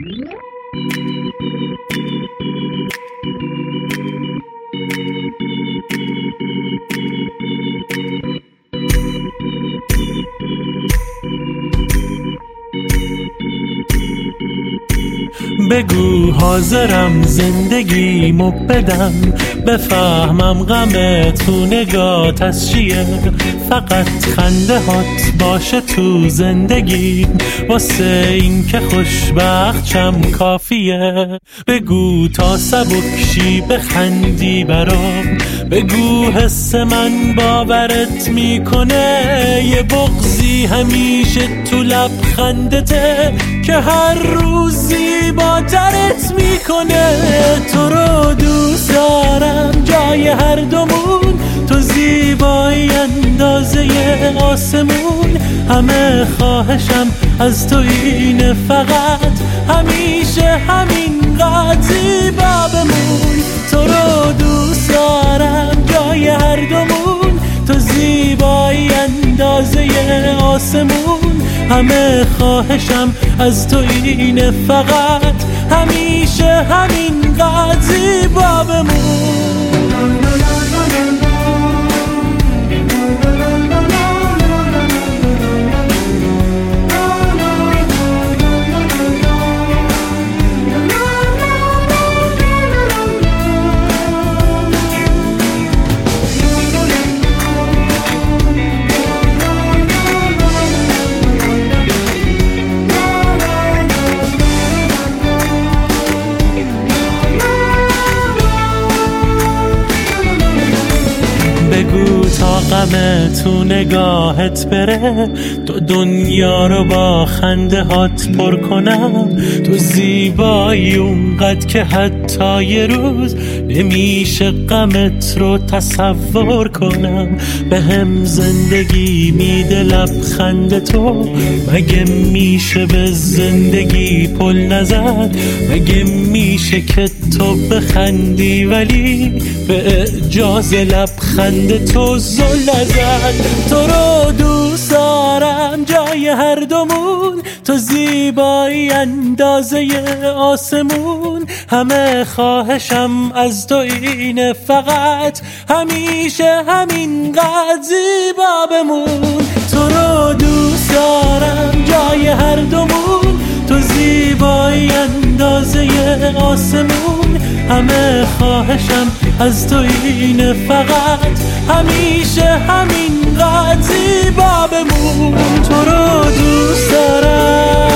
بگو حاضرم زندگیمو بدم، بفهمم غم تو نگات از چیه، فقط خنده هات باشه تو زندگیم، واسه این که خوشبختشم کافیه. بگو تا سبکشی بخندی برام، بگو حس من باورت میکنه، یه بغضی همیشه تو لبخندته که هر روز زیباترت میکنه. تو رو دوست دارم جای هر دومون، تو زیبایی اندازه آسمون، همه خواهشم از تو اینه فقط همیشه همینقدر زیبا بمون. تو رو دوست دارم جای هر دومون، تو زیبایی اندازه آسمون، همه خواهشم از تو اینه فقط همیشه همینقدر زیبا بمون. بگو تا غم تو نگاهت بره، تو دنیا رو با خنده هات پر کنم. تو زیبایی اونقدر که حتی یه روز نمیشه غمت رو تصور کنم. به هم زندگی میده لبخند تو، مگه میشه به زندگی پل نزد؟ مگه میشه که تو بخندی ولی به اعجاز لبخند تو زل نزد؟ تو رو دوست دارم جای هر دومون، تو زیبایی اندازه آسمون، همه خواهشم از تو اینه فقط همیشه همینقدر زیبا بمون. تو رو دوست دارم جای هر دومون، تو زیبایی اندازه آسمون، همه خواهشم از تو اینه فقط همیشه همینقدر زیبا بمون. تو رو دوست دارم.